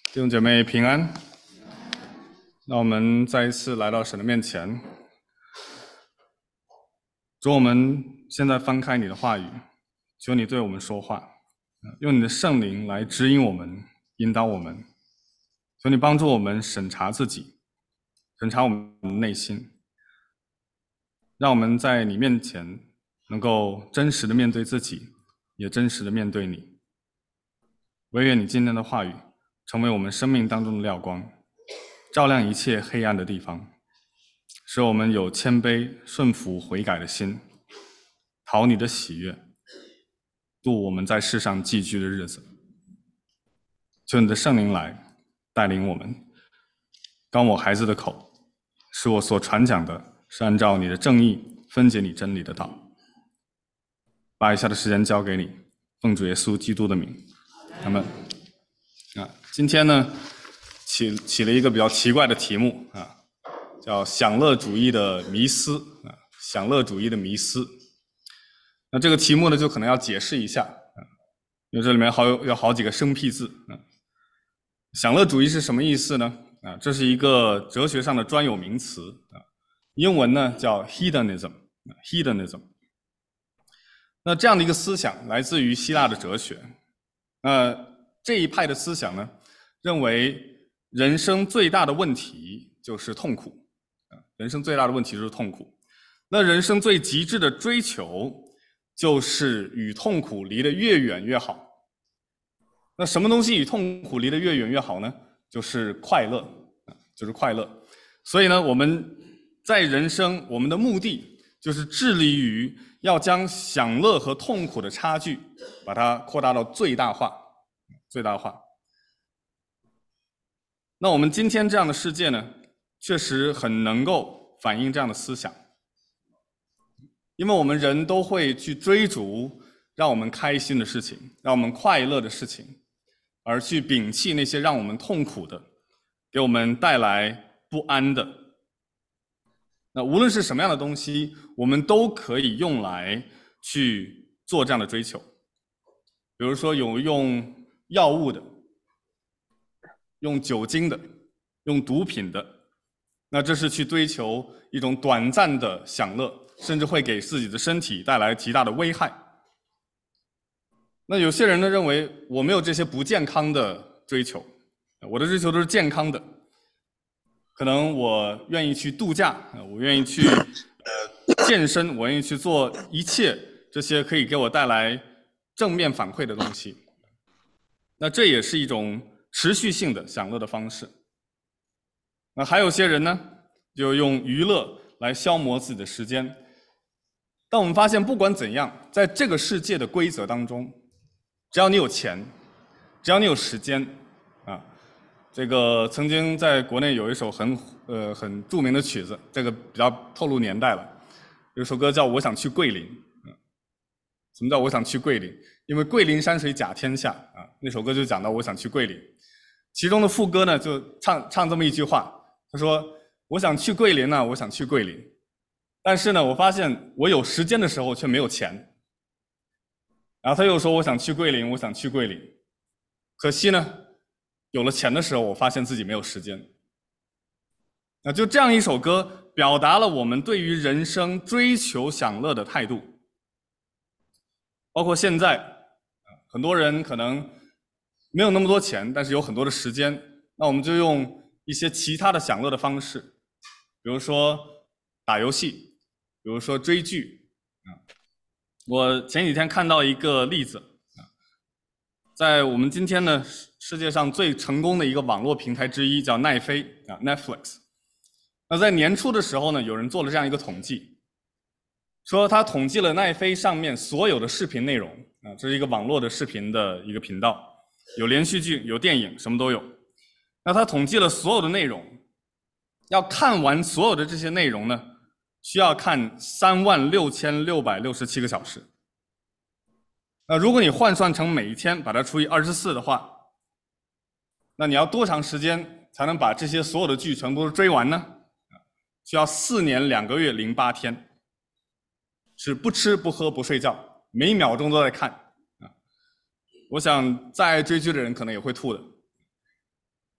弟兄姐妹平安。那我们再一次来到神的面前，主，我们现在翻开你的话语，求你对我们说话，用你的圣灵来指引我们，引导我们。求你帮助我们审查自己，审查我们的内心，让我们在你面前能够真实的面对自己，也真实的面对你。惟愿你今天的话语成为我们生命当中的亮光，照亮一切黑暗的地方，使我们有谦卑顺服悔改的心，讨你的喜悦，度我们在世上寄居的日子。求你的圣灵来带领我们，刚我孩子的口，使我所传讲的是按照你的正义分解你真理的道。把以下的时间交给你，奉主耶稣基督的名，阿们。今天呢起了一个比较奇怪的题目叫享乐主义的迷思享乐主义的迷思。那这个题目呢就可能要解释一下因为这里面有好几个生僻字享乐主义是什么意思呢这是一个哲学上的专有名词英文呢叫 hedonism。 那这样的一个思想来自于希腊的哲学。这一派的思想呢认为人生最大的问题就是痛苦，人生最大的问题就是痛苦。那人生最极致的追求就是与痛苦离得越远越好。那什么东西与痛苦离得越远越好呢？就是快乐，就是快乐。所以呢，我们在人生，我们的目的就是致力于要将享乐和痛苦的差距，把它扩大到最大化。那我们今天这样的世界呢，确实很能够反映这样的思想，因为我们人都会去追逐让我们开心的事情，让我们快乐的事情，而去摒弃那些让我们痛苦的，给我们带来不安的。那无论是什么样的东西，我们都可以用来去做这样的追求。比如说有用药物的，用酒精的，用毒品的，那这是去追求一种短暂的享乐，甚至会给自己的身体带来极大的危害。那有些人呢认为我没有这些不健康的追求，我的追求都是健康的。可能我愿意去度假，我愿意去健身，我愿意去做一切这些可以给我带来正面反馈的东西。那这也是一种持续性的享乐的方式。那还有些人呢，就用娱乐来消磨自己的时间。但我们发现，不管怎样，在这个世界的规则当中，只要你有钱，只要你有时间这个曾经在国内有一首很著名的曲子，这个比较透露年代了。有首歌叫《我想去桂林》。什么叫我想去桂林？因为桂林山水甲天下那首歌就讲到我想去桂林。其中的副歌呢就唱这么一句话，他说我想去桂林我想去桂林，但是呢我发现我有时间的时候却没有钱。然后他又说我想去桂林，我想去桂林，可惜呢有了钱的时候我发现自己没有时间。那就这样一首歌表达了我们对于人生追求享乐的态度。包括现在很多人可能没有那么多钱，但是有很多的时间，那我们就用一些其他的享乐的方式，比如说打游戏，比如说追剧我前几天看到一个例子在我们今天呢世界上最成功的一个网络平台之一叫奈飞Netflix。那在年初的时候呢，有人做了这样一个统计，说他统计了奈飞上面所有的视频内容这是一个网络的视频的一个频道，有连续剧，有电影，什么都有。那他统计了所有的内容，要看完所有的这些内容呢，需要看36667个小时。那如果你换算成每一天把它除以24的话，那你要多长时间才能把这些所有的剧全部都追完呢？需要4年2个月08天，是不吃不喝不睡觉，每秒钟都在看我想再爱追剧的人可能也会吐的。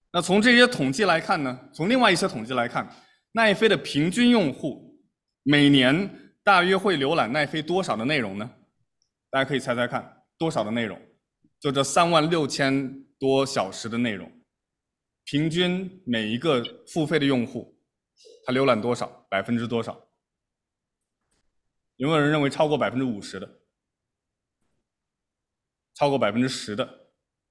那从这些统计来看呢，从另外一些统计来看，奈飞的平均用户每年大约会浏览奈飞多少的内容呢？大家可以猜猜看，多少的内容？就这36000多小时的内容，平均每一个付费的用户，他浏览多少？多少？有没有人认为超过50%的？超过10%的？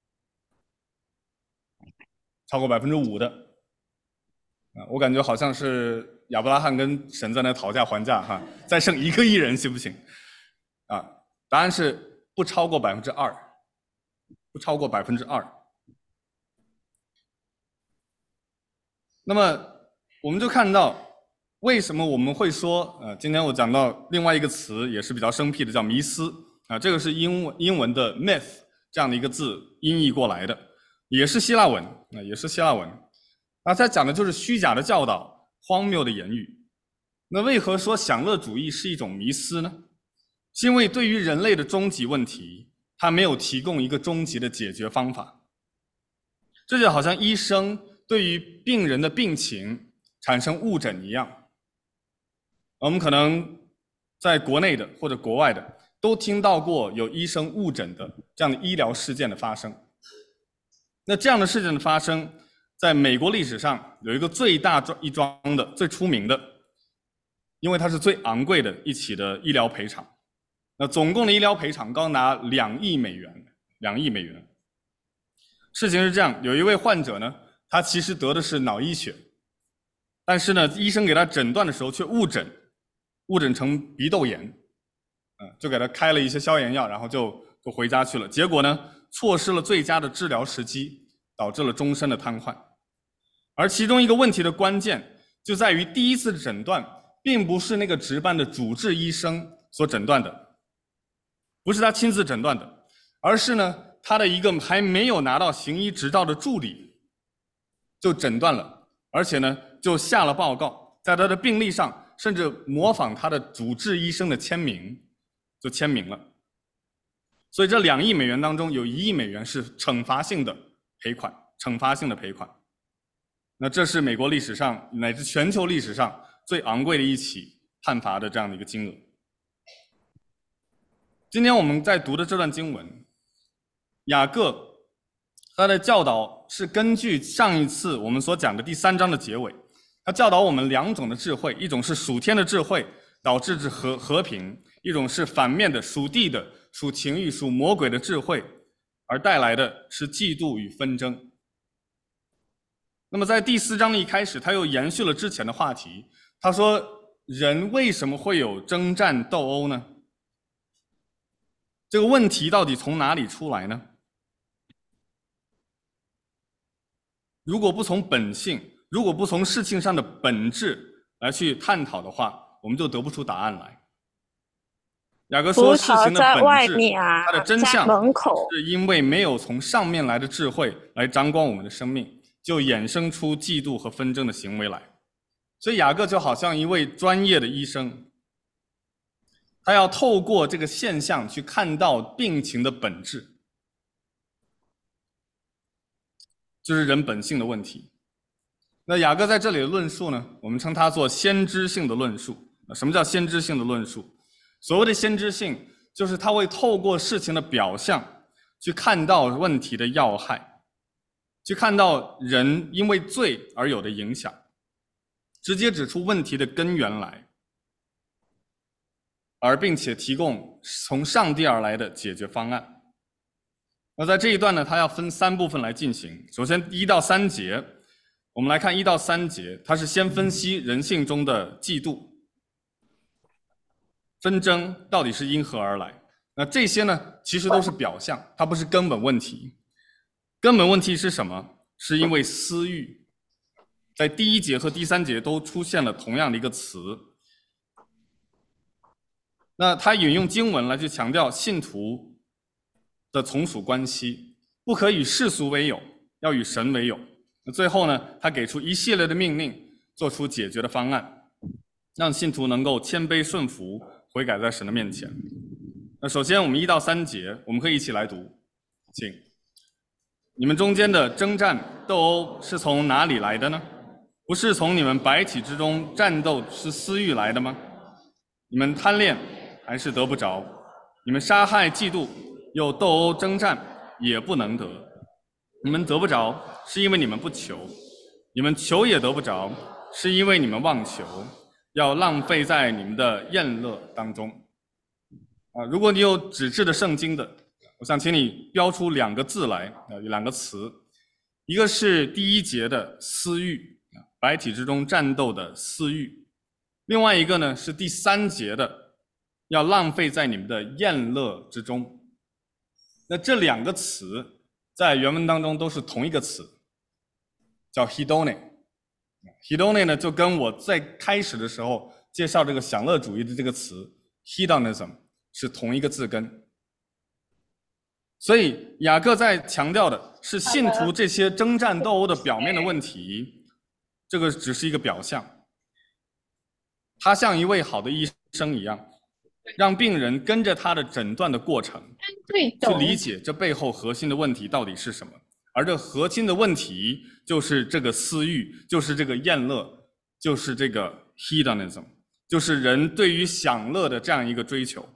超过5%的？我感觉好像是亚伯拉罕跟神在那讨价还价哈，再剩1个亿人行不行？答案是不超过2%，不超过2%。那么我们就看到，为什么我们会说，今天我讲到另外一个词也是比较生僻的，叫迷思这个是英文的 myth 这样的一个字音译过来的，也是希腊文也是希腊文。它讲的就是虚假的教导、荒谬的言语。那为何说享乐主义是一种迷思呢？是因为对于人类的终极问题，它没有提供一个终极的解决方法。这就好像医生对于病人的病情产生误诊一样。我们可能在国内的或者国外的都听到过有医生误诊的这样的医疗事件的发生。那这样的事件的发生，在美国历史上有一个最大一桩的、最出名的，因为它是最昂贵的一起的医疗赔偿。那总共的医疗赔偿高达2亿美元，2亿美元。事情是这样，有一位患者呢，他其实得的是脑溢血，但是呢，医生给他诊断的时候却误诊成鼻窦炎，就给他开了一些消炎药，然后就回家去了。结果呢，错失了最佳的治疗时机，导致了终身的瘫痪。而其中一个问题的关键就在于第一次的诊断并不是那个值班的主治医生所诊断的，不是他亲自诊断的，而是呢他的一个还没有拿到行医执照的助理就诊断了，而且呢就下了报告，在他的病历上甚至模仿他的主治医生的签名，就签名了。所以这2亿美元当中有1亿美元是惩罚性的赔款，那这是美国历史上乃至全球历史上最昂贵的一起判罚的这样的一个金额。今天我们在读的这段经文，雅各他的教导是根据上一次我们所讲的第3章的结尾，他教导我们2种的智慧，一种是属天的智慧，导致和平；一种是反面的属地的、属情欲、属魔鬼的智慧，而带来的是嫉妒与纷争。那么在第4章的一开始，他又延续了之前的话题，他说人为什么会有征战斗殴呢？这个问题到底从哪里出来呢？如果不从本性，如果不从事情上的本质来去探讨的话，我们就得不出答案来。雅各说，事情的本质，它的真相，是因为没有从上面来的智慧来掌管我们的生命，就衍生出嫉妒和纷争的行为来。所以雅各就好像一位专业的医生，他要透过这个现象去看到病情的本质，就是人本性的问题。那雅各在这里的论述呢，我们称它做先知性的论述。什么叫先知性的论述？所谓的先知性，就是他会透过事情的表象去看到问题的要害，去看到人因为罪而有的影响，直接指出问题的根源来，而并且提供从上帝而来的解决方案。那在这一段呢，它要分3部分来进行。首先1到3节，我们来看1到3节，它是先分析人性中的嫉妒、纷争到底是因何而来。那这些呢，其实都是表象，它不是根本问题。根本问题是什么？是因为私欲。在第1节和第3节都出现了同样的一个词。那他引用经文来去强调信徒的从属关系，不可与世俗为友，要与神为友。那最后呢，他给出一系列的命令，做出解决的方案，让信徒能够谦卑顺服，悔改在神的面前。那首先我们1到3节，我们可以一起来读，请。 你们中间的征战斗殴是从哪里来的呢？不是从你们百体之中战斗是私欲来的吗？你们贪恋还是得不着？你们杀害嫉妒又斗殴征战也不能得。你们得不着是因为你们不求，你们求也得不着是因为你们妄求，要浪费在你们的宴乐当中。如果你有纸质的圣经的，我想请你标出2个字来，2个词，一个是第1节的私欲，百体之中战斗的私欲，另外一个呢是第3节的要浪费在你们的宴乐之中。那这2个词在原文当中都是同一个词，叫 hedone。hedone 呢就跟我在开始的时候介绍这个享乐主义的这个词 hedonism 是同一个字根。所以雅各在强调的是信徒这些征战斗殴的表面的问题，这个只是一个表象。他像一位好的医生一样，让病人跟着他的诊断的过程，去理解这背后核心的问题到底是什么。而这核心的问题就是这个私欲，就是这个宴乐，就是这个 hedonism， 就是人对于享乐的这样一个追求。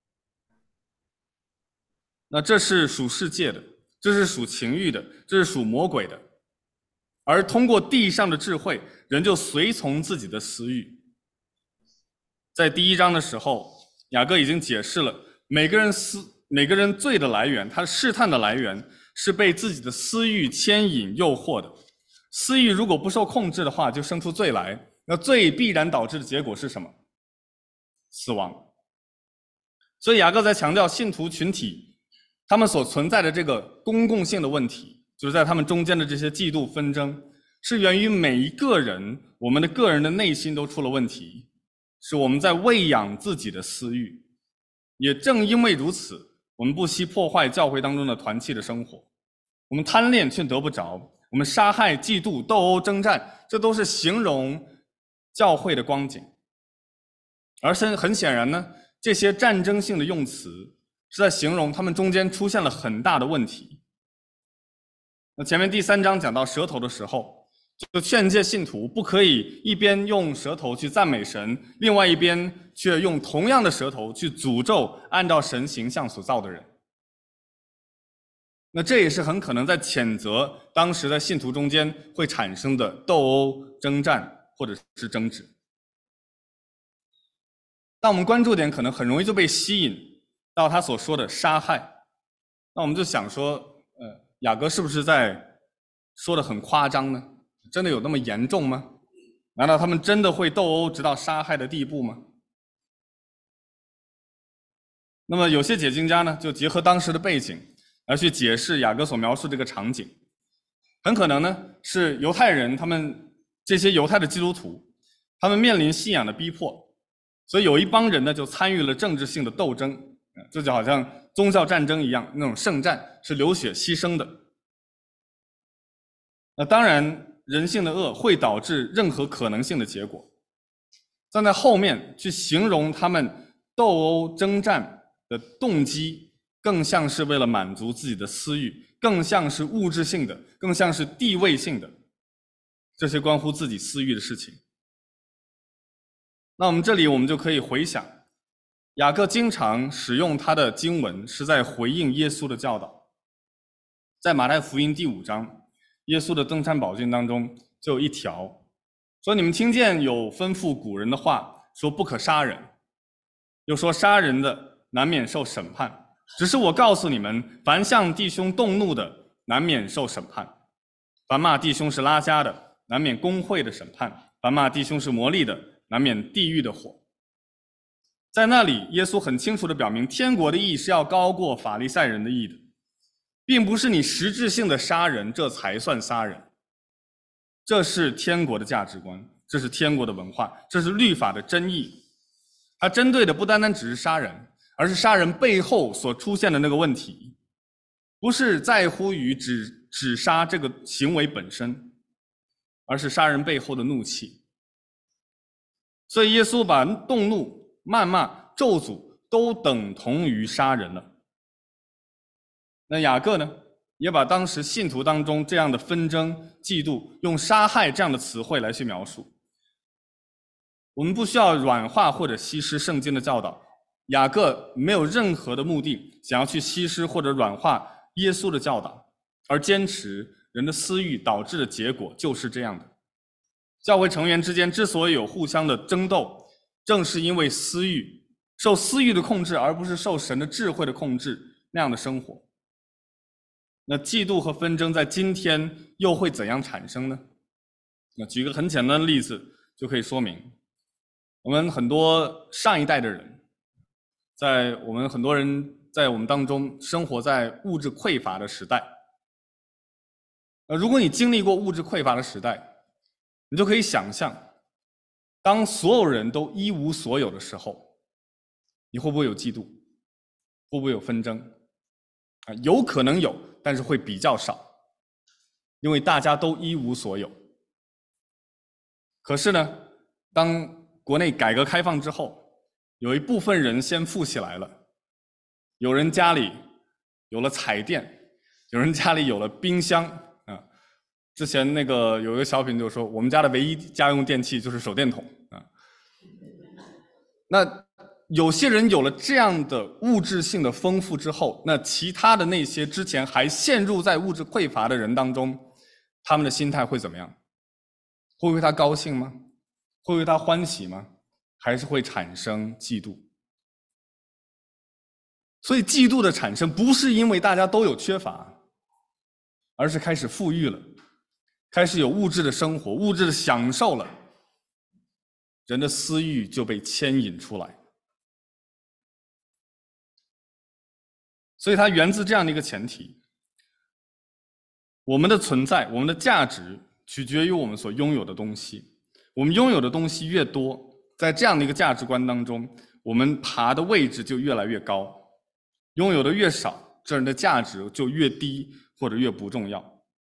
那这是属世界的，这是属情欲的，这是属魔鬼的。而通过地上的智慧，人就随从自己的私欲。在第1章的时候，雅各已经解释了每个人罪的来源，他试探的来源是被自己的私欲牵引诱惑的。私欲如果不受控制的话，就生出罪来，那罪必然导致的结果是什么？死亡。所以雅各在强调信徒群体他们所存在的这个公共性的问题，就是在他们中间的这些嫉妒纷争，是源于每一个人，我们的个人的内心都出了问题，是我们在喂养自己的私欲。也正因为如此，我们不惜破坏教会当中的团契的生活，我们贪恋却得不着，我们杀害、嫉妒、斗殴、征战，这都是形容教会的光景。而很显然呢，这些战争性的用词是在形容他们中间出现了很大的问题。那前面第3章讲到舌头的时候，就劝诫信徒不可以一边用舌头去赞美神，另外一边却用同样的舌头去诅咒按照神形象所造的人。那这也是很可能在谴责当时在信徒中间会产生的斗殴、征战或者是争执。但我们关注点可能很容易就被吸引到他所说的杀害，那我们就想说，雅各是不是在说的很夸张呢？真的有那么严重吗？难道他们真的会斗殴直到杀害的地步吗？那么有些解经家呢，就结合当时的背景来去解释雅各所描述这个场景。很可能呢是犹太人，他们这些犹太的基督徒，他们面临信仰的逼迫，所以有一帮人呢就参与了政治性的斗争，这就好像宗教战争一样，那种圣战是流血牺牲的。那当然人性的恶会导致任何可能性的结果，站在后面去形容他们斗殴征战的动机，更像是为了满足自己的私欲，更像是物质性的，更像是地位性的，这些关乎自己私欲的事情。那我们这里我们就可以回想，雅各经常使用他的经文是在回应耶稣的教导。在马太福音第5章，耶稣的登山宝训当中就有一条说，你们听见有吩咐古人的话，说不可杀人，又说杀人的难免受审判，只是我告诉你们，凡向弟兄动怒的难免受审判，凡骂弟兄是拉加的难免公会的审判，凡骂弟兄是魔力的难免地狱的火。在那里耶稣很清楚地表明，天国的义是要高过法利赛人的义的，并不是你实质性的杀人这才算杀人，这是天国的价值观，这是天国的文化，这是律法的真义。它针对的不单单只是杀人，而是杀人背后所出现的那个问题，不是在乎于只杀这个行为本身，而是杀人背后的怒气。所以耶稣把动怒、谩骂、咒诅都等同于杀人了。那雅各呢， 也把当时信徒当中这样的纷争、嫉妒，用杀害这样的词汇来去描述。我们不需要软化或者稀释圣经的教导，雅各没有任何的目的想要去稀释或者软化耶稣的教导，而坚持人的私欲导致的结果就是这样的。教会成员之间之所以有互相的争斗，正是因为私欲，受私欲的控制，而不是受神的智慧的控制那样的生活。那嫉妒和纷争在今天又会怎样产生呢？那举个很简单的例子就可以说明。我们很多上一代的人，很多人在我们当中生活在物质匮乏的时代。如果你经历过物质匮乏的时代，你就可以想象，当所有人都一无所有的时候，你会不会有嫉妒？会不会有纷争？有可能有，但是会比较少，因为大家都一无所有。可是呢，当国内改革开放之后，有一部分人先富起来了，有人家里有了彩电，有人家里有了冰箱啊。之前那个有一个小品就说，我们家的唯一家用电器就是手电筒啊。那有些人有了这样的物质性的丰富之后，那其他的那些之前还陷入在物质匮乏的人当中，他们的心态会怎么样？会为他高兴吗？会为他欢喜吗？还是会产生嫉妒？所以嫉妒的产生不是因为大家都有缺乏，而是开始富裕了，开始有物质的生活，物质的享受了，人的私欲就被牵引出来。所以它源自这样的一个前提：我们的存在，我们的价值取决于我们所拥有的东西。我们拥有的东西越多，在这样的一个价值观当中，我们爬的位置就越来越高；拥有的越少，这人的价值就越低或者越不重要。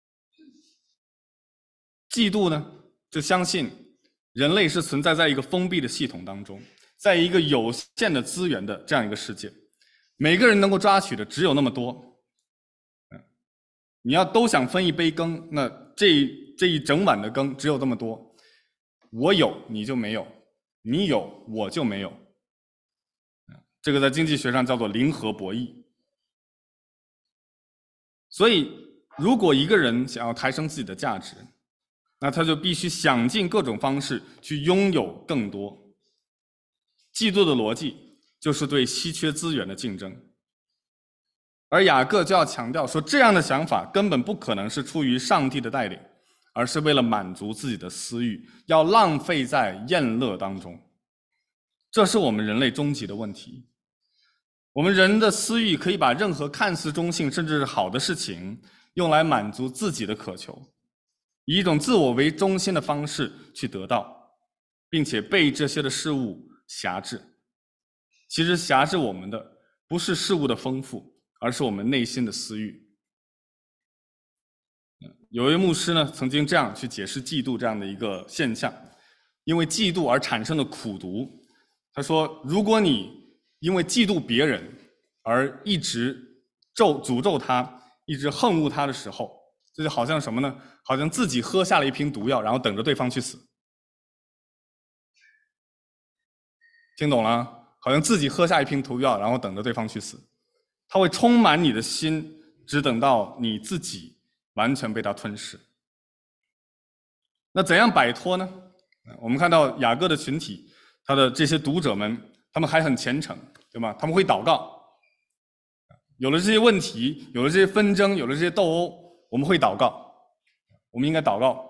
嫉妒呢，就相信人类是存在在一个封闭的系统当中，在一个有限的资源的这样一个世界，每个人能够抓取的只有那么多。你要都想分一杯羹，那这一整碗的羹只有这么多。我有你就没有，你有我就没有。这个在经济学上叫做零和博弈。所以如果一个人想要抬升自己的价值，那他就必须想尽各种方式去拥有更多。嫉妒的逻辑就是对稀缺资源的竞争。而雅各就要强调说，这样的想法根本不可能是出于上帝的带领，而是为了满足自己的私欲，要浪费在宴乐当中。这是我们人类终极的问题。我们人的私欲可以把任何看似中性甚至是好的事情用来满足自己的渴求，以一种自我为中心的方式去得到，并且被这些的事物辖制。其实辖制我们的不是事物的丰富，而是我们内心的私欲。有一位牧师呢，曾经这样去解释嫉妒这样的一个现象：因为嫉妒而产生的苦毒。他说，如果你因为嫉妒别人而一直诅咒他，一直恨恶他的时候，这就好像什么呢？好像自己喝下了一瓶毒药，然后等着对方去死。听懂了？好像自己喝下一瓶毒药，然后等着对方去死。它会充满你的心，只等到你自己完全被它吞噬。那怎样摆脱呢？我们看到雅各的群体，他的这些读者们，他们还很虔诚，对吗？他们会祷告。有了这些问题，有了这些纷争，有了这些斗殴，我们会祷告，我们应该祷告。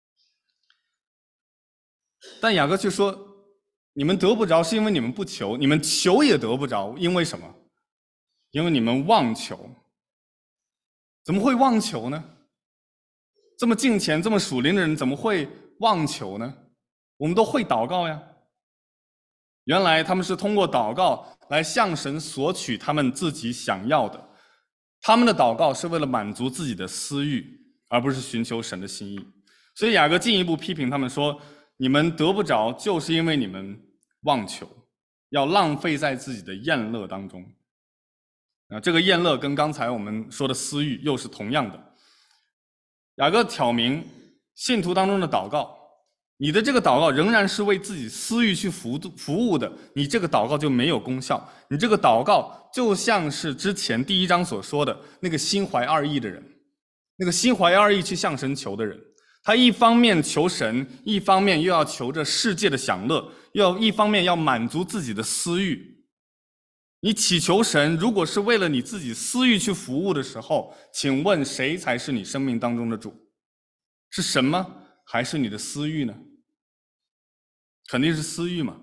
但雅各却说，你们得不着是因为你们不求，你们求也得不着，因为什么？因为你们妄求。怎么会妄求呢？这么敬虔这么属灵的人怎么会妄求呢？我们都会祷告呀。原来他们是通过祷告来向神索取他们自己想要的，他们的祷告是为了满足自己的私欲，而不是寻求神的心意。所以雅各进一步批评他们说，你们得不着就是因为你们妄求，要浪费在自己的宴乐当中。 这个宴乐跟刚才我们说的私欲又是同样的。雅各挑明信徒当中的祷告，你的这个祷告仍然是为自己私欲去服务的，你这个祷告就没有功效。你这个祷告就像是之前第1章所说的那个心怀二意的人，那个心怀二意去向神求的人，他一方面求神，一方面又要求着世界的享乐，一方面要满足自己的私欲。你祈求神，如果是为了你自己私欲去服务的时候，请问谁才是你生命当中的主？是神吗？还是你的私欲呢？肯定是私欲嘛。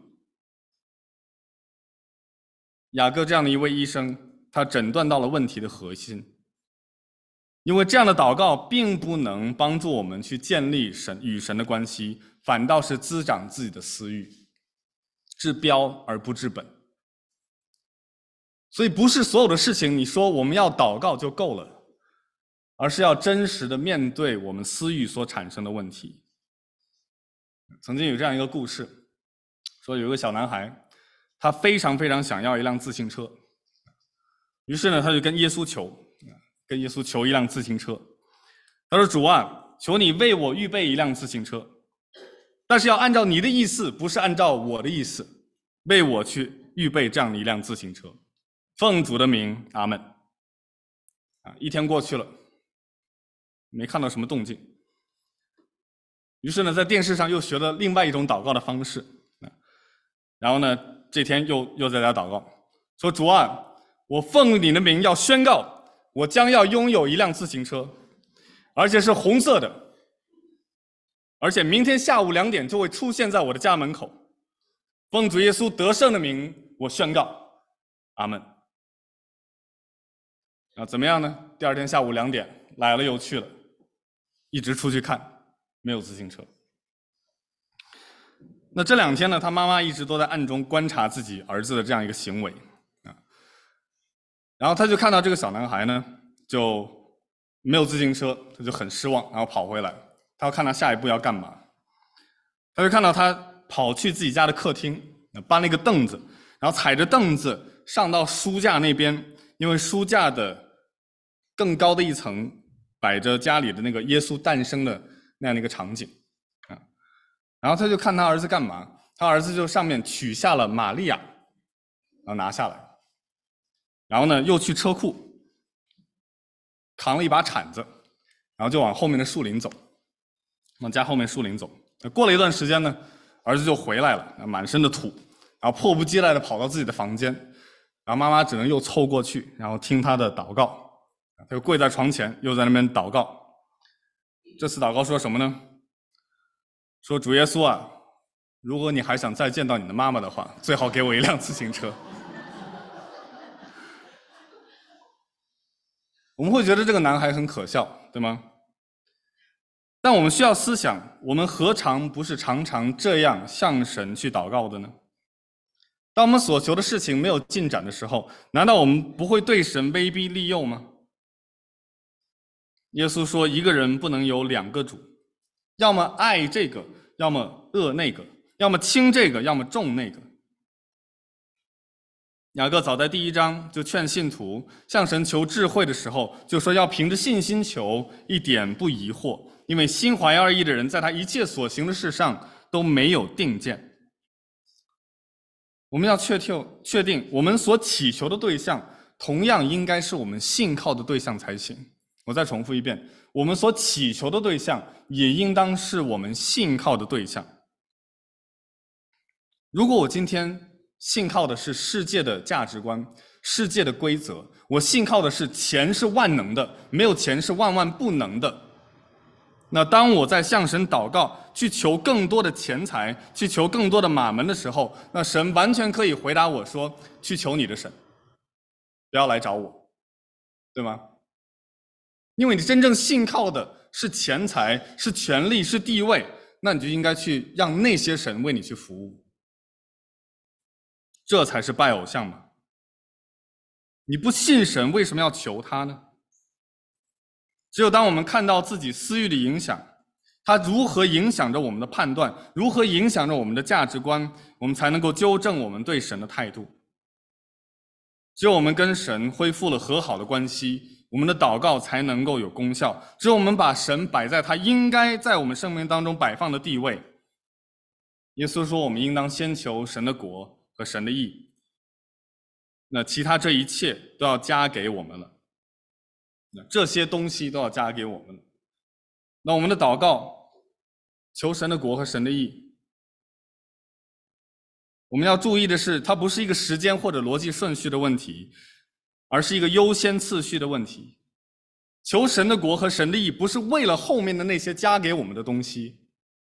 雅各这样的一位医生，他诊断到了问题的核心。因为这样的祷告并不能帮助我们去建立与神的关系，反倒是滋长自己的私欲，治标而不治本。所以不是所有的事情你说我们要祷告就够了，而是要真实的面对我们私欲所产生的问题。曾经有这样一个故事，说有一个小男孩，他非常非常想要一辆自行车，于是呢他就跟耶稣求一辆自行车。他说，主啊，求你为我预备一辆自行车，但是要按照你的意思，不是按照我的意思，为我去预备这样的一辆自行车。奉主的名，阿们。一天过去了，没看到什么动静。于是呢，在电视上又学了另外一种祷告的方式。然后呢，这天又在家祷告，说，主啊，我奉你的名要宣告，我将要拥有一辆自行车，而且是红色的，而且明天下午2点就会出现在我的家门口。奉主耶稣得胜的名，我宣告，阿们。怎么样呢？第2天下午2点来了又去了，一直出去看，没有自行车。那这2天呢，他妈妈一直都在暗中观察自己儿子的这样一个行为。然后他就看到这个小男孩呢，就没有自行车，他就很失望，然后跑回来，他要看他下一步要干嘛。他就看到他跑去自己家的客厅，搬了一个凳子，然后踩着凳子上到书架那边，因为书架的更高的一层摆着家里的那个耶稣诞生的那样的一个场景。然后他就看他儿子干嘛，他儿子就上面取下了玛利亚，然后拿下来，然后呢又去车库扛了一把铲子，然后就往后面的树林走，往家后面树林走。过了一段时间呢，儿子就回来了，满身的土，然后迫不及待地跑到自己的房间，然后妈妈只能又凑过去，然后听他的祷告。他就跪在床前，又在那边祷告。这次祷告说什么呢？说，主耶稣啊，如果你还想再见到你的妈妈的话，最好给我一辆自行车。我们会觉得这个男孩很可笑，对吗？但我们需要思想，我们何尝不是常常这样向神去祷告的呢？当我们所求的事情没有进展的时候，难道我们不会对神威逼利诱吗？耶稣说，一个人不能有2个主，要么爱这个，要么恶那个，要么轻这个，要么重那个。雅各早在第1章就劝信徒向神求智慧的时候，就说要凭着信心求，一点不疑惑，因为心怀二意的人在他一切所行的事上都没有定见。我们要确定我们所祈求的对象同样应该是我们信靠的对象才行。我再重复一遍，我们所祈求的对象也应当是我们信靠的对象。如果我今天信靠的是世界的价值观、世界的规则，我信靠的是钱是万能的，没有钱是万万不能的，那当我在向神祷告，去求更多的钱财，去求更多的马门的时候，那神完全可以回答我说，去求你的神，不要来找我，对吗？因为你真正信靠的是钱财，是权力，是地位，那你就应该去让那些神为你去服务，这才是拜偶像嘛。你不信神，为什么要求他呢？只有当我们看到自己私欲的影响，它如何影响着我们的判断，如何影响着我们的价值观，我们才能够纠正我们对神的态度。 只有我们跟神恢复了和好的关系，我们的祷告才能够有功效。只有我们把神摆在他应该在我们生命当中摆放的地位。耶稣说，我们应当先求神的国和神的义，那其他这一切都要加给我们了。那这些东西都要加给我们了。那我们的祷告，求神的国和神的义，我们要注意的是，它不是一个时间或者逻辑顺序的问题，而是一个优先次序的问题。求神的国和神的义，不是为了后面的那些加给我们的东西，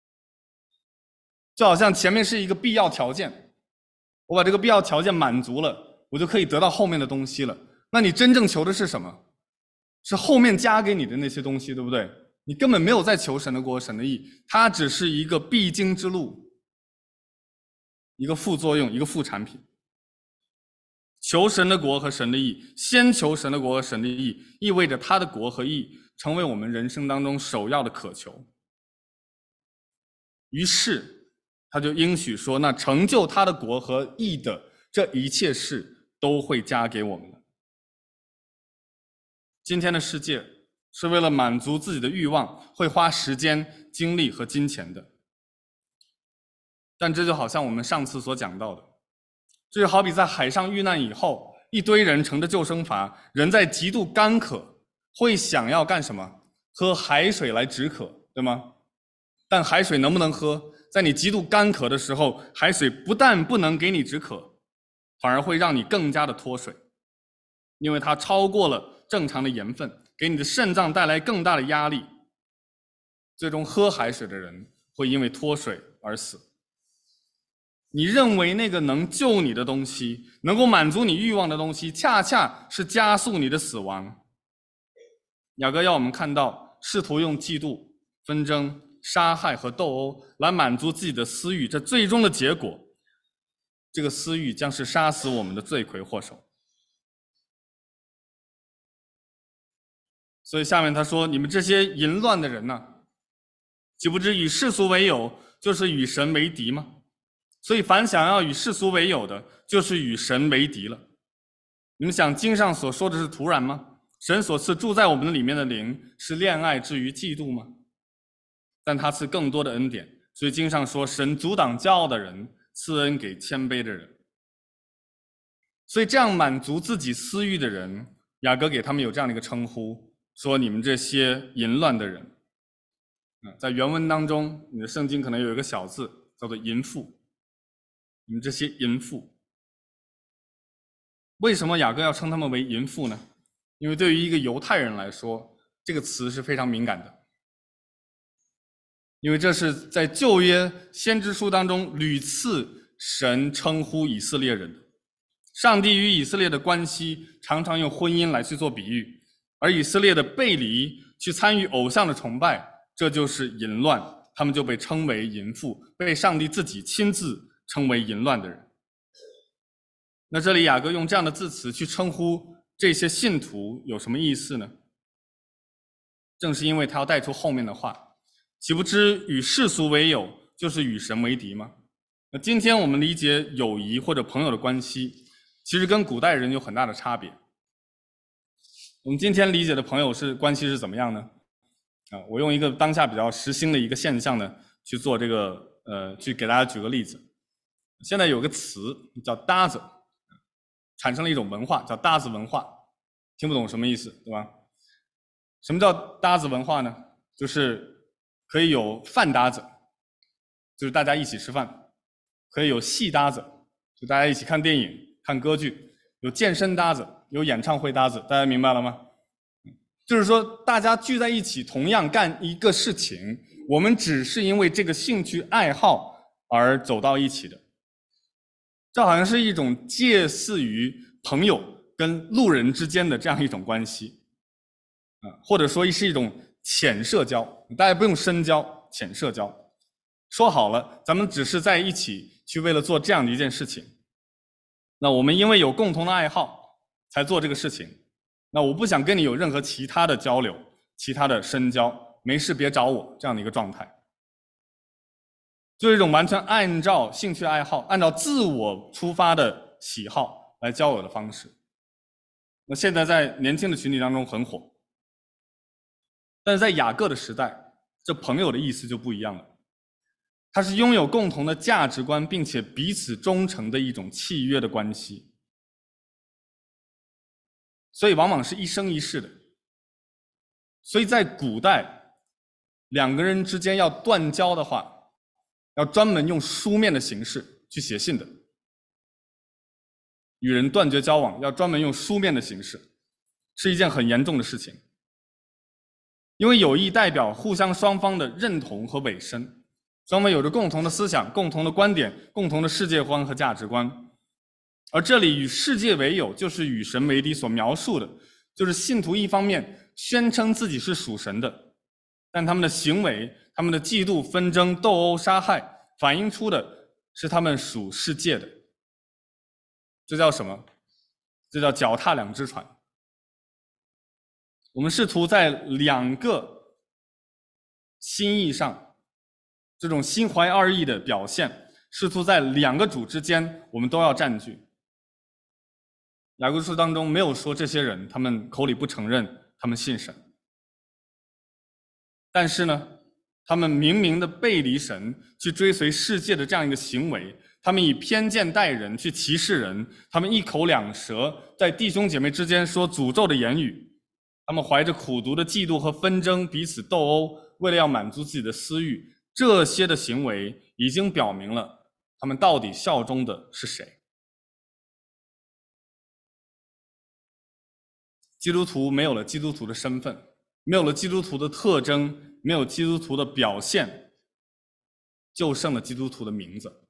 就好像前面是一个必要条件，我把这个必要条件满足了，我就可以得到后面的东西了。那你真正求的是什么？是后面加给你的那些东西，对不对？你根本没有在求神的国、神的义，它只是一个必经之路，一个副作用，一个副产品。求神的国和神的义，先求神的国和神的义，意味着他的国和义成为我们人生当中首要的渴求。于是他就应许说，那成就他的国和义的这一切事都会加给我们的。今天的世界是为了满足自己的欲望，会花时间、精力和金钱的。但这就好像我们上次所讲到的，这就好比在海上遇难以后，一堆人乘着救生筏，人在极度干渴，会想要干什么？喝海水来止渴，对吗？但海水能不能喝？在你极度干渴的时候，海水不但不能给你止渴，反而会让你更加的脱水，因为它超过了正常的盐分，给你的肾脏带来更大的压力，最终喝海水的人会因为脱水而死。你认为那个能救你的东西，能够满足你欲望的东西，恰恰是加速你的死亡。雅各要我们看到，试图用嫉妒、纷争、杀害和斗殴来满足自己的私欲，这最终的结果，这个私欲将是杀死我们的罪魁祸首。所以下面他说，你们这些淫乱的人呢，岂不知与世俗为友，就是与神为敌吗？所以凡想要与世俗为友的，就是与神为敌了。你们想经上所说的是突然吗？神所赐住在我们的里面的灵，是恋爱至于嫉妒吗？但他赐更多的恩典，所以经上说，神阻挡骄傲的人，赐恩给谦卑的人。所以这样满足自己私欲的人，雅各给他们有这样的一个称呼，说你们这些淫乱的人。在原文当中，你的圣经可能有一个小字叫做淫妇，你们这些淫妇。为什么雅各要称他们为淫妇呢？因为对于一个犹太人来说，这个词是非常敏感的，因为这是在旧约先知书当中屡次神称呼以色列人。上帝与以色列的关系常常用婚姻来去做比喻，而以色列的背离去参与偶像的崇拜，这就是淫乱，他们就被称为淫妇，被上帝自己亲自称为淫乱的人。那这里雅各用这样的字词去称呼这些信徒有什么意思呢？正是因为他要带出后面的话，岂不知与世俗为友，就是与神为敌吗？那今天我们理解友谊或者朋友的关系，其实跟古代人有很大的差别。我们今天理解的朋友关系是怎么样呢？我用一个当下比较时兴的一个现象呢，去做这个去给大家举个例子。现在有个词叫搭子，产生了一种文化叫搭子文化，听不懂什么意思，对吧？什么叫搭子文化呢？就是可以有饭搭子，就是大家一起吃饭；可以有戏搭子，就大家一起看电影、看歌剧；有健身搭子，有演唱会搭子，大家明白了吗？就是说大家聚在一起同样干一个事情，我们只是因为这个兴趣爱好而走到一起的。这好像是一种介似于朋友跟路人之间的这样一种关系，或者说是一种浅社交，大家不用深交，浅社交。说好了，咱们只是在一起去为了做这样的一件事情。那我们因为有共同的爱好才做这个事情。那我不想跟你有任何其他的交流、其他的深交，没事别找我这样的一个状态。就是一种完全按照兴趣爱好、按照自我出发的喜好来交友的方式。 那现在在年轻的群体当中很火，但是在雅各的时代，这朋友的意思就不一样了。它是拥有共同的价值观，并且彼此忠诚的一种契约的关系，所以往往是一生一世的。所以在古代，两个人之间要断交的话，要专门用书面的形式去写信的。与人断绝交往要专门用书面的形式，是一件很严重的事情。因为友谊代表互相双方的认同和委身，双方有着共同的思想、共同的观点、共同的世界观和价值观。而这里与世界为友，就是与神为敌所描述的，就是信徒一方面宣称自己是属神的，但他们的行为、他们的嫉妒、纷争、斗殴、杀害，反映出的是他们属世界的。这叫什么？这叫脚踏两只船。我们试图在两个心意上，这种心怀二意的表现，试图在两个主之间，我们都要占据。雅各书当中没有说这些人他们口里不承认他们信神，但是呢，他们明明的背离神，去追随世界的这样一个行为，他们以偏见待人，去歧视人，他们一口两舌，在弟兄姐妹之间说诅咒的言语，他们怀着苦毒的嫉妒和纷争，彼此斗殴，为了要满足自己的私欲，这些的行为已经表明了他们到底效忠的是谁。基督徒没有了基督徒的身份，没有了基督徒的特征，没有基督徒的表现，就剩了基督徒的名字。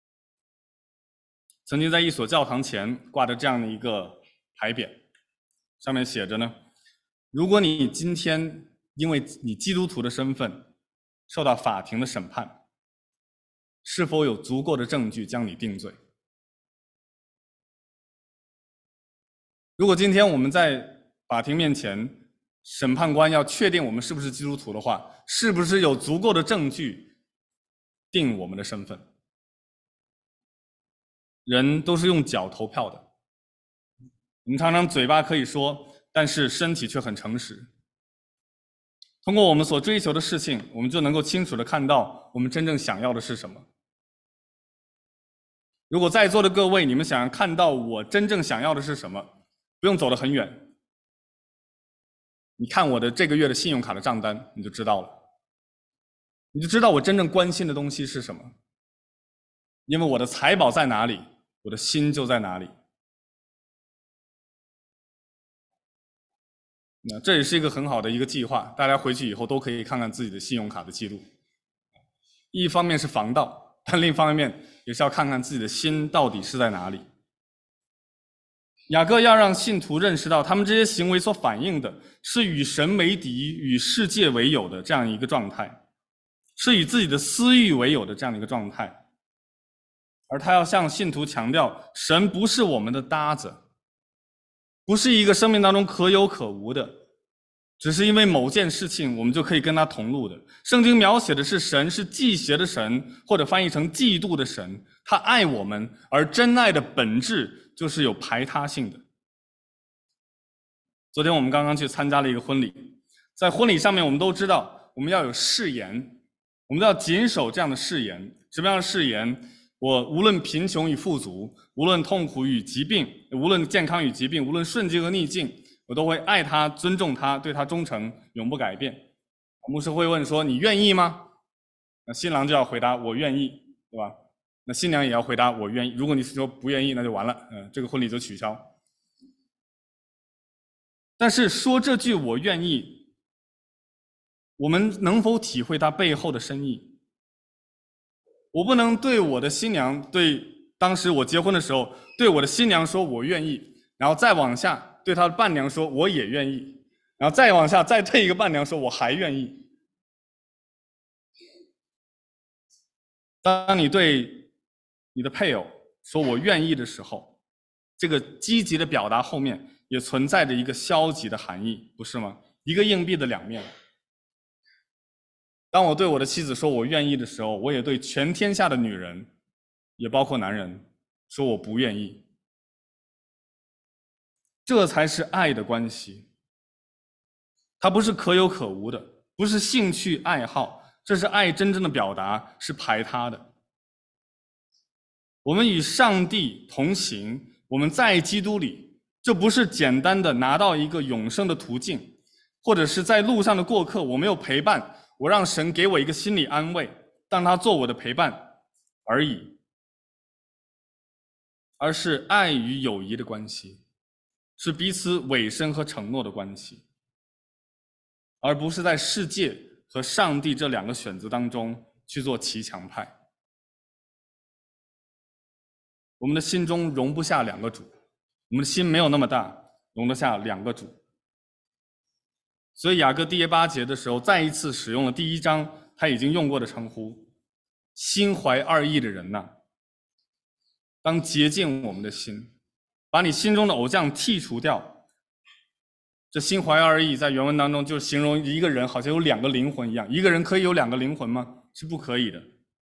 曾经在一所教堂前挂着这样的一个牌匾，上面写着呢，如果你今天因为你基督徒的身份受到法庭的审判，是否有足够的证据将你定罪？如果今天我们在法庭面前，审判官要确定我们是不是基督徒的话，是不是有足够的证据定我们的身份？人都是用脚投票的，我们常常嘴巴可以说，但是身体却很诚实。通过我们所追求的事情，我们就能够清楚地看到我们真正想要的是什么。如果在座的各位，你们想要看到我真正想要的是什么，不用走得很远，你看我的这个月的信用卡的账单，你就知道了，你就知道我真正关心的东西是什么。因为我的财宝在哪里，我的心就在哪里。那这也是一个很好的一个计划，大家回去以后都可以看看自己的信用卡的记录。一方面是防盗，但另一方面也是要看看自己的心到底是在哪里。雅各要让信徒认识到，他们这些行为所反映的是与神为敌、与世界为友的这样一个状态，是与自己的私欲为友的这样的一个状态。而他要向信徒强调，神不是我们的搭子，不是一个生命当中可有可无的，只是因为某件事情我们就可以跟他同路的。圣经描写的是神是忌邪的神，或者翻译成嫉妒的神，他爱我们，而真爱的本质就是有排他性的。昨天我们刚刚去参加了一个婚礼，在婚礼上面我们都知道，我们要有誓言，我们都要谨守这样的誓言。什么样的誓言？我无论贫穷与富足，无论痛苦与疾病，无论健康与疾病，无论顺境和逆境，我都会爱他、尊重他、对他忠诚，永不改变。牧师会问说，你愿意吗？那新郎就要回答我愿意，对吧？那新娘也要回答我愿意。如果你说不愿意，那就完了，这个婚礼就取消。但是说这句我愿意，我们能否体会它背后的深意？我不能对我的新娘，对当时我结婚的时候，对我的新娘说我愿意，然后再往下对她的伴娘说我也愿意，然后再往下再对一个伴娘说我还愿意。当你对你的配偶说我愿意的时候，这个积极的表达后面也存在着一个消极的含义，不是吗？一个硬币的两面。当我对我的妻子说我愿意的时候，我也对全天下的女人，也包括男人，说我不愿意。 这才是爱的关系。它不是可有可无的，不是兴趣爱好，这是爱真正的表达，是排他的。我们与上帝同行，我们在基督里，这不是简单的拿到一个永生的途径，或者是在路上的过客，我没有陪伴，我让神给我一个心理安慰，让他做我的陪伴而已，而是爱与友谊的关系，是彼此委身和承诺的关系，而不是在世界和上帝这两个选择当中去做骑墙派。我们的心中容不下两个主，我们的心没有那么大，容得下两个主。所以雅各第8节的时候，再一次使用了第1章他已经用过的称呼：心怀二意的人呐，当洁净我们的心，把你心中的偶像剔除掉。这心怀二意在原文当中就形容一个人好像有2个灵魂一样。一个人可以有2个灵魂吗？是不可以的。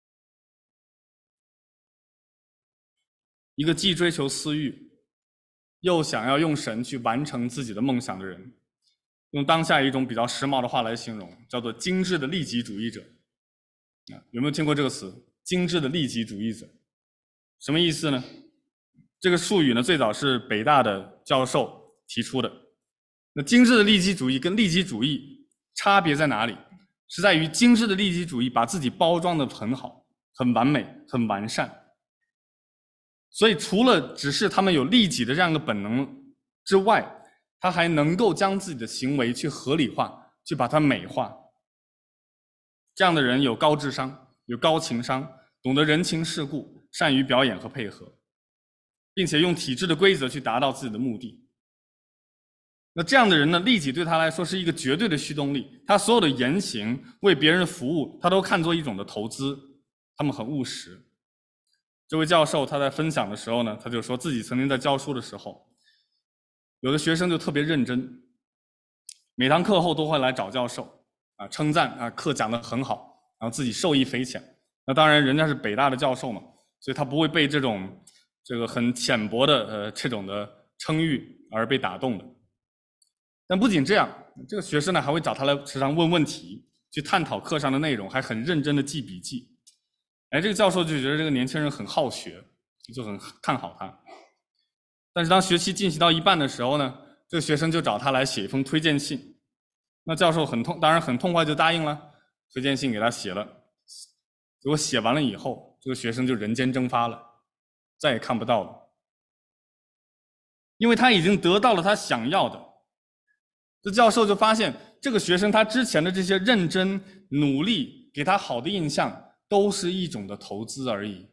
一个既追求私欲，又想要用神去完成自己的梦想的人，用当下一种比较时髦的话来形容，叫做精致的利己主义者。有没有听过这个词？精致的利己主义者，什么意思呢？这个术语呢，最早是北大的教授提出的。那精致的利己主义跟利己主义差别在哪里？是在于精致的利己主义把自己包装得很好、很完美、很完善。所以除了只是他们有利己的这样一个本能之外，他还能够将自己的行为去合理化，去把它美化。这样的人有高智商，有高情商，懂得人情世故，善于表演和配合，并且用体制的规则去达到自己的目的。那这样的人呢，利己对他来说是一个绝对的驱动力，他所有的言行为别人服务，他都看作一种的投资，他们很务实。这位教授他在分享的时候呢，他就说自己曾经在教书的时候，有的学生就特别认真，每堂课后都会来找教授称赞课讲得很好，然后自己受益匪浅。那当然人家是北大的教授嘛，所以他不会被这个很浅薄的这种的称誉而被打动的。但不仅这样，这个学生呢还会找他来时常问问题，去探讨课上的内容，还很认真的记笔记。这个教授就觉得这个年轻人很好学，就很看好他。但是当学期进行到一半的时候呢，这个学生就找他来写一封推荐信。那教授当然很痛快就答应了，推荐信给他写了。结果写完了以后，这个学生就人间蒸发了，再也看不到了。因为他已经得到了他想要的。这教授就发现，这个学生他之前的这些认真努力，给他好的印象，都是一种的投资而已，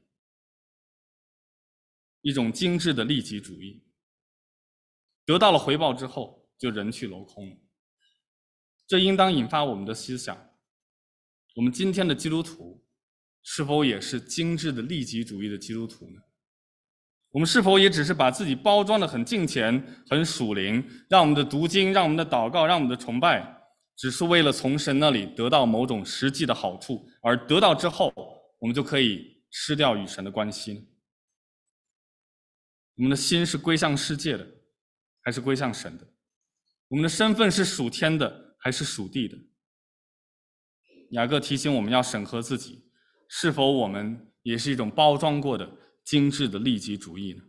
一种精致的利己主义。得到了回报之后，就人去楼空了。这应当引发我们的思想：我们今天的基督徒，是否也是精致的利己主义的基督徒呢？我们是否也只是把自己包装得很敬虔、很属灵，让我们的读经、让我们的祷告、让我们的崇拜，只是为了从神那里得到某种实际的好处，而得到之后，我们就可以失掉与神的关系呢？我们的心是归向世界的，还是归向神的？我们的身份是属天的，还是属地的？雅各提醒我们要审核自己，是否我们也是一种包装过的精致的利己主义呢？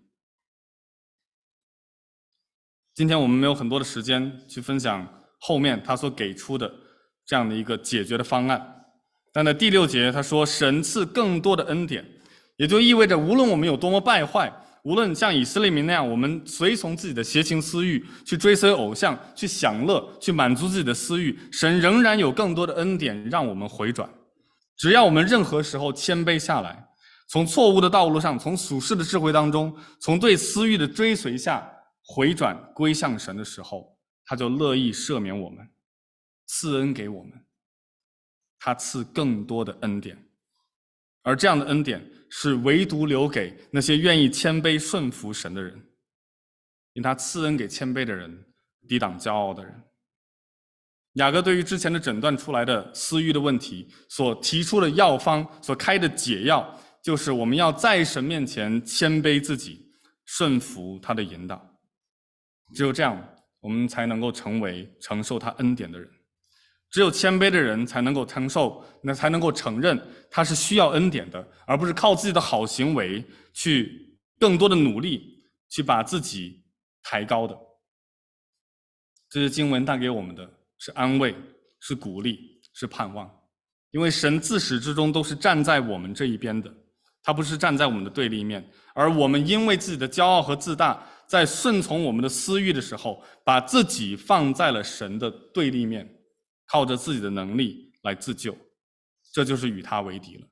今天我们没有很多的时间去分享后面他所给出的这样的一个解决的方案，但在第6节他说神赐更多的恩典，也就意味着无论我们有多么败坏，无论像以色列民那样我们随从自己的邪情私欲，去追随偶像，去享乐，去满足自己的私欲，神仍然有更多的恩典让我们回转。只要我们任何时候谦卑下来，从错误的道路上，从属世的智慧当中，从对私欲的追随下回转归向神的时候，他就乐意赦免我们，赐恩给我们，他赐更多的恩典。而这样的恩典是唯独留给那些愿意谦卑顺服神的人，因他赐恩给谦卑的人，抵挡骄傲的人。雅各对于之前的诊断出来的私欲的问题所提出的药方，所开的解药，就是我们要在神面前谦卑自己，顺服他的引导。 只有这样，我们才能够成为承受他恩典的人。只有谦卑的人才能够才能够承认他是需要恩典的，而不是靠自己的好行为去更多的努力去把自己抬高的。这些经文带给我们的是安慰，是鼓励，是盼望。因为神自始至终都是站在我们这一边的，他不是站在我们的对立面。而我们因为自己的骄傲和自大，在顺从我们的私欲的时候，把自己放在了神的对立面，靠着自己的能力来自救，这就是与他为敌了。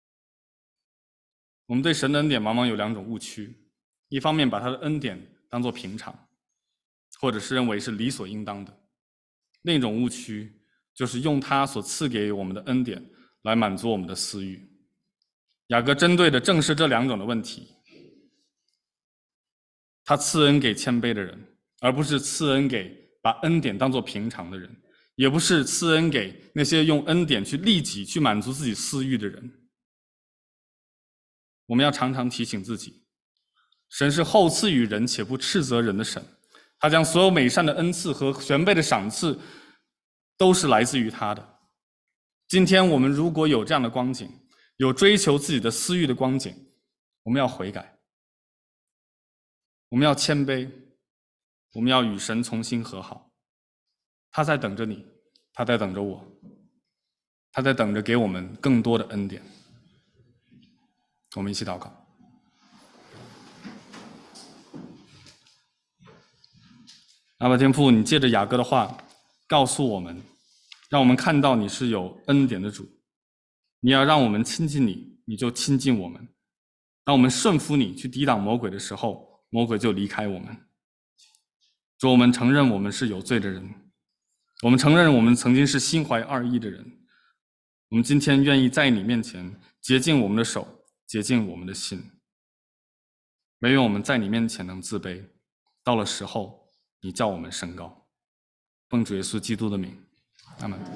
我们对神的恩典往往有两种误区，一方面把他的恩典当作平常，或者是认为是理所应当的；另一种误区就是用他所赐给我们的恩典来满足我们的私欲。雅各针对的正是这两种的问题。他赐恩给谦卑的人，而不是赐恩给把恩典当作平常的人，也不是赐恩给那些用恩典去利己去满足自己私欲的人。我们要常常提醒自己，神是厚赐予人且不斥责人的神，他将所有美善的恩赐和全备的赏赐都是来自于他的。今天我们如果有这样的光景，有追求自己的私欲的光景，我们要悔改，我们要谦卑，我们要与神重新和好。他在等着你，他在等着我，他在等着给我们更多的恩典。我们一起祷告。阿爸天父，你借着雅各的话告诉我们，让我们看到你是有恩典的主，你要让我们亲近你，你就亲近我们。当我们顺服你去抵挡魔鬼的时候，魔鬼就离开我们。主，我们承认我们是有罪的人，我们承认我们曾经是心怀二意的人，我们今天愿意在你面前洁净我们的手，洁净我们的心。唯愿我们在你面前能自卑，到了时候你叫我们升高。奉主耶稣基督的名，阿们。